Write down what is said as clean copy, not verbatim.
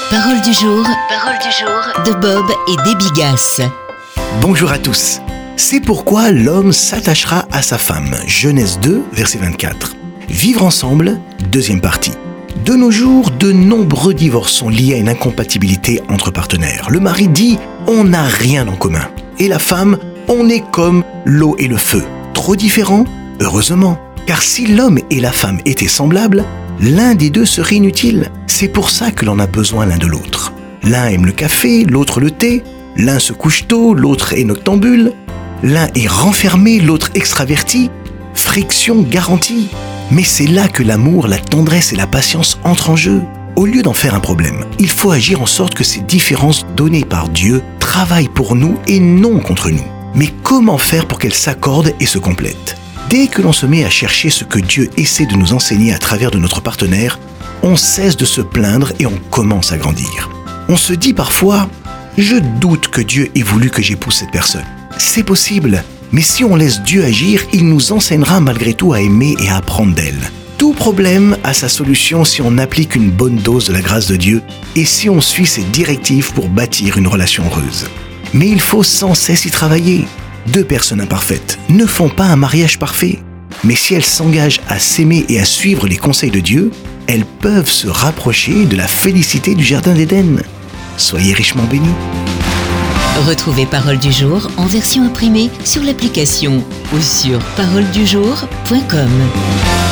Parole du jour de Bob et Debbie Gass. Bonjour à tous. C'est pourquoi l'homme s'attachera à sa femme. Genèse 2, verset 24. Vivre ensemble, deuxième partie. De nos jours, de nombreux divorces sont liés à une incompatibilité entre partenaires. Le mari dit « on n'a rien en commun » et la femme « on est comme l'eau et le feu ». Trop différents? Heureusement, car si l'homme et la femme étaient semblables, l'un des deux serait inutile. C'est pour ça que l'on a besoin l'un de l'autre. L'un aime le café, l'autre le thé. L'un se couche tôt, l'autre est noctambule. L'un est renfermé, l'autre extraverti. Friction garantie. Mais c'est là que l'amour, la tendresse et la patience entrent en jeu. Au lieu d'en faire un problème, il faut agir en sorte que ces différences données par Dieu travaillent pour nous et non contre nous. Mais comment faire pour qu'elles s'accordent et se complètent? Dès que l'on se met à chercher ce que Dieu essaie de nous enseigner à travers de notre partenaire, on cesse de se plaindre et on commence à grandir. On se dit parfois « Je doute que Dieu ait voulu que j'épouse cette personne ». C'est possible, mais si on laisse Dieu agir, il nous enseignera malgré tout à aimer et à apprendre d'elle. Tout problème a sa solution si on applique une bonne dose de la grâce de Dieu et si on suit ses directives pour bâtir une relation heureuse. Mais il faut sans cesse y travailler. Deux personnes imparfaites ne font pas un mariage parfait. Mais si elles s'engagent à s'aimer et à suivre les conseils de Dieu, elles peuvent se rapprocher de la félicité du Jardin d'Éden. Soyez richement bénis. Retrouvez Parole du jour en version imprimée sur l'application ou sur paroledujour.com.